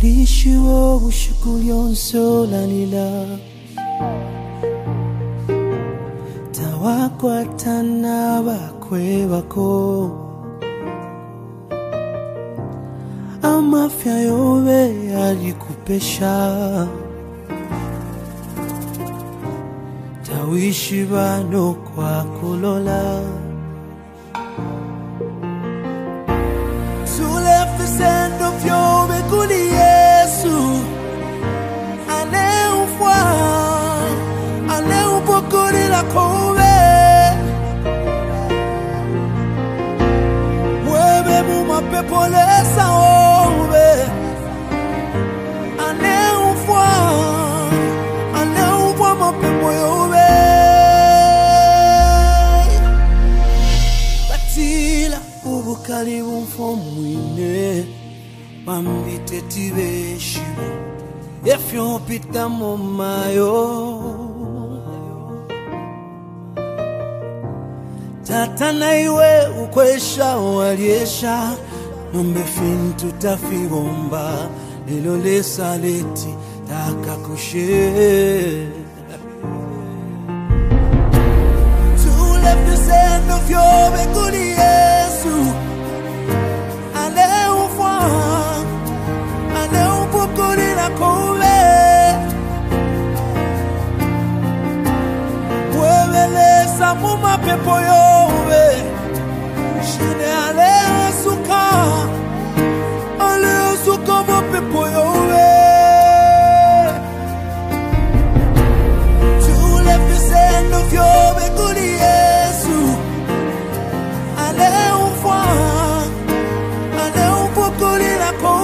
Alishiwo ushukurion solanila Tawakwatana bakwe bako Amafya yobe alikupesha Tawishi bano kwa kulola Tulefisendo fyobe kuli Yesu Ale upokuri la kowe Mueve muma pepolesa owe Ale ufwa mapepo yowe Batila ubukali bumfo mwine Bambite tibeshibu Efyo pita momayo Tatana iwe ukwesha waliesha Nombe fintu tafigomba Lelo lesa leti takakushe Tulefisendo fyobe kuli Yesu Ale upokuri la kowe Muevelesa muma pepo yowe Shine ale suka mo pepo yowe Tulefisendo fyobe kuli Yesu Ale upokuri la kowe